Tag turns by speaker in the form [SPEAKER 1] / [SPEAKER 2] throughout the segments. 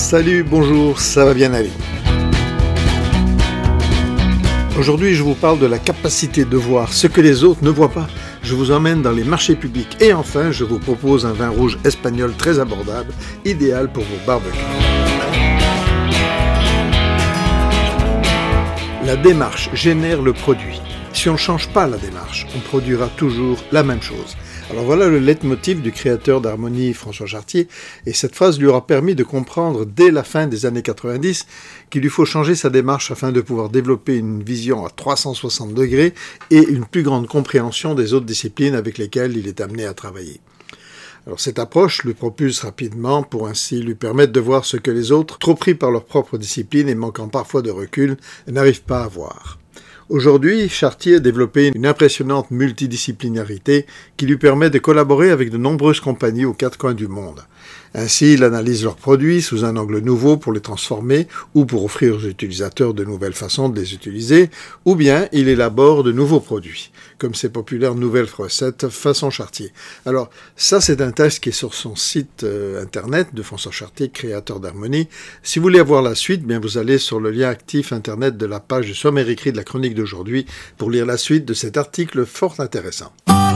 [SPEAKER 1] Salut, bonjour, ça va bien aller. Aujourd'hui, je vous parle de la capacité de voir ce que les autres ne voient pas. Je vous emmène dans les marchés publics et enfin, je vous propose un vin rouge espagnol très abordable, idéal pour vos barbecues. La démarche génère le produit. Si on ne change pas la démarche, on produira toujours la même chose. Alors voilà le leitmotiv du créateur d'Harmonie, François Chartier, et cette phrase lui aura permis de comprendre dès la fin des années 90 qu'il lui faut changer sa démarche afin de pouvoir développer une vision à 360 degrés et une plus grande compréhension des autres disciplines avec lesquelles il est amené à travailler. Alors cette approche lui propulse rapidement pour ainsi lui permettre de voir ce que les autres, trop pris par leur propre discipline et manquant parfois de recul, n'arrivent pas à voir. Aujourd'hui, Chartier a développé une impressionnante multidisciplinarité qui lui permet de collaborer avec de nombreuses compagnies aux quatre coins du monde. Ainsi, il analyse leurs produits sous un angle nouveau pour les transformer ou pour offrir aux utilisateurs de nouvelles façons de les utiliser, ou bien il élabore de nouveaux produits, comme ces populaires nouvelles recettes façon Chartier. Alors, ça c'est un texte qui est sur son site internet de François Chartier, créateur d'Harmonie. Si vous voulez avoir la suite, bien vous allez sur le lien actif internet de la page du sommaire écrit de la chronique d'aujourd'hui pour lire la suite de cet article fort intéressant.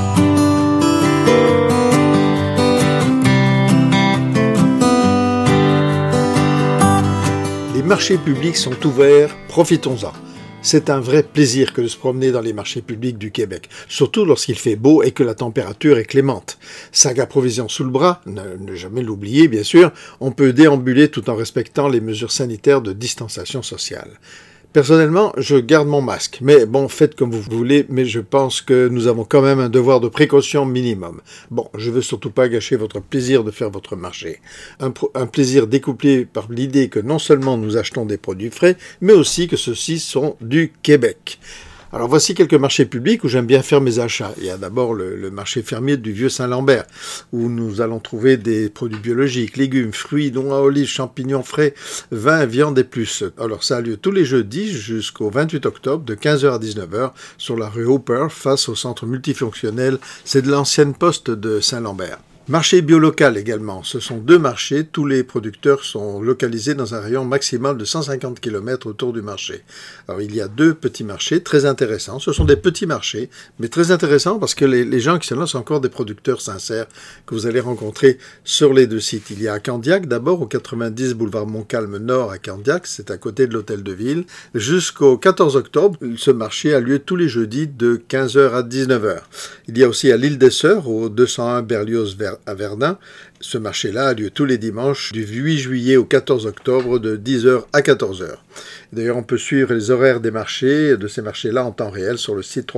[SPEAKER 1] Les marchés publics sont ouverts, profitons-en. C'est un vrai plaisir que de se promener dans les marchés publics du Québec, surtout lorsqu'il fait beau et que la température est clémente. Sac à provisions sous le bras, ne jamais l'oublier bien sûr, on peut déambuler tout en respectant les mesures sanitaires de distanciation sociale. Personnellement, je garde mon masque, mais bon, faites comme vous voulez, mais je pense que nous avons quand même un devoir de précaution minimum. Bon, je veux surtout pas gâcher votre plaisir de faire votre marché. Un plaisir découplé par l'idée que non seulement nous achetons des produits frais, mais aussi que ceux-ci sont du Québec. Alors voici quelques marchés publics où j'aime bien faire mes achats. Il y a d'abord le marché fermier du Vieux-Saint-Lambert, où nous allons trouver des produits biologiques, légumes, fruits, noix, olives, champignons frais, vin, viande et plus. Alors ça a lieu tous les jeudis jusqu'au 28 octobre de 15h à 19h sur la rue Hooper face au centre multifonctionnel. C'est de l'ancienne poste de Saint-Lambert. Marché biolocal également, ce sont deux marchés, tous les producteurs sont localisés dans un rayon maximal de 150 km autour du marché. Alors il y a deux petits marchés très intéressants, ce sont des petits marchés, mais très intéressants parce que les gens qui sont là sont encore des producteurs sincères que vous allez rencontrer sur les deux sites. Il y a à Candiac d'abord, au 90 boulevard Montcalm Nord à Candiac, c'est à côté de l'hôtel de ville. Jusqu'au 14 octobre, ce marché a lieu tous les jeudis de 15h à 19h. Il y a aussi à l'île des Sœurs, au 201 Berlioz à Verdun. Ce marché-là a lieu tous les dimanches du 8 juillet au 14 octobre de 10h à 14h. D'ailleurs, on peut suivre les horaires des marchés, de ces marchés-là en temps réel sur le site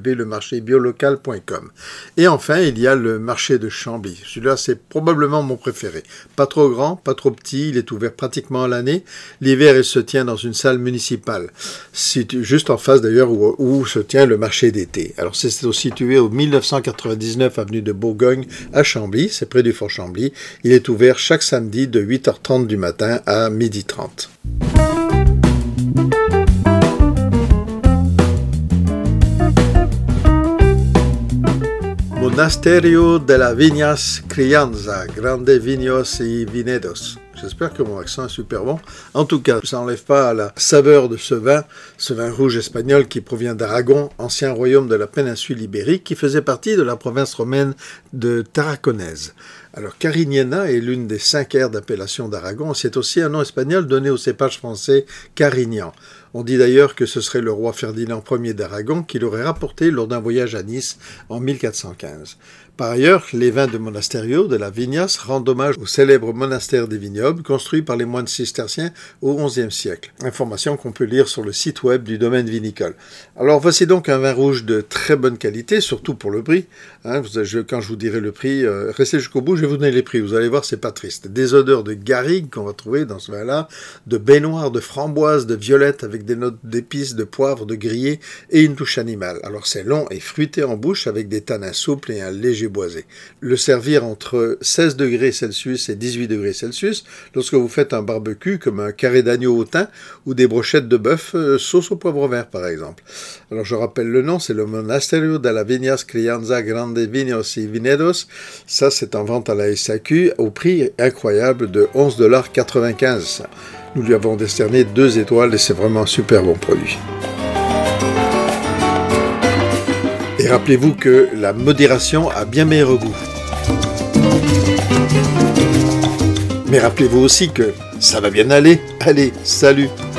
[SPEAKER 1] www.lemarchébiolocal.com. Et enfin, il y a le marché de Chambly. Celui-là, c'est probablement mon préféré. Pas trop grand, pas trop petit, il est ouvert pratiquement à l'année. L'hiver, il se tient dans une salle municipale, juste en face d'ailleurs où se tient le marché d'été. Alors, c'est situé au 1999 avenue de Bourgogne à Chambly, c'est près du Fort Chambly. Il est ouvert chaque samedi de 8h30 du matin à 12h30. Monasterio de las Viñas Crianza, Grandes Viños y Vinedos. J'espère que mon accent est super bon. En tout cas, ça n'enlève pas à la saveur de ce vin rouge espagnol qui provient d'Aragon, ancien royaume de la péninsule ibérique qui faisait partie de la province romaine de Tarraconèse. Alors, Carignana est l'une des 5 aires d'appellation d'Aragon. C'est aussi un nom espagnol donné au cépage français Carignan. On dit d'ailleurs que ce serait le roi Ferdinand Ier d'Aragon qui l'aurait rapporté lors d'un voyage à Nice en 1415. Par ailleurs, les vins de Monasterio de las Viñas rendent hommage au célèbre monastère des vignobles construit par les moines cisterciens au XIe siècle. Information qu'on peut lire sur le site web du domaine vinicole. Alors voici donc un vin rouge de très bonne qualité, surtout pour le prix. Quand je vous dirai le prix, restez jusqu'au bout, je vais vous donner les prix. Vous allez voir, c'est pas triste. Des odeurs de garrigue qu'on va trouver dans ce vin-là, de baie noire, de framboise, de violette avec des notes d'épices, de poivre, de grillé et une touche animale. Alors c'est long et fruité en bouche avec des tanins souples et un léger boisé. Le servir entre 16 degrés Celsius et 18 degrés Celsius lorsque vous faites un barbecue comme un carré d'agneau au thym ou des brochettes de bœuf sauce au poivre vert par exemple. Alors je rappelle le nom, c'est le Monasterio della Viñas Crianza Grande Vinos y Vinedos. Ça c'est en vente à la SAQ au prix incroyable de 11,95 $. Nous lui avons décerné 2 étoiles et c'est vraiment un super bon produit. Et rappelez-vous que la modération a bien meilleur goût. Mais rappelez-vous aussi que ça va bien aller. Allez, salut!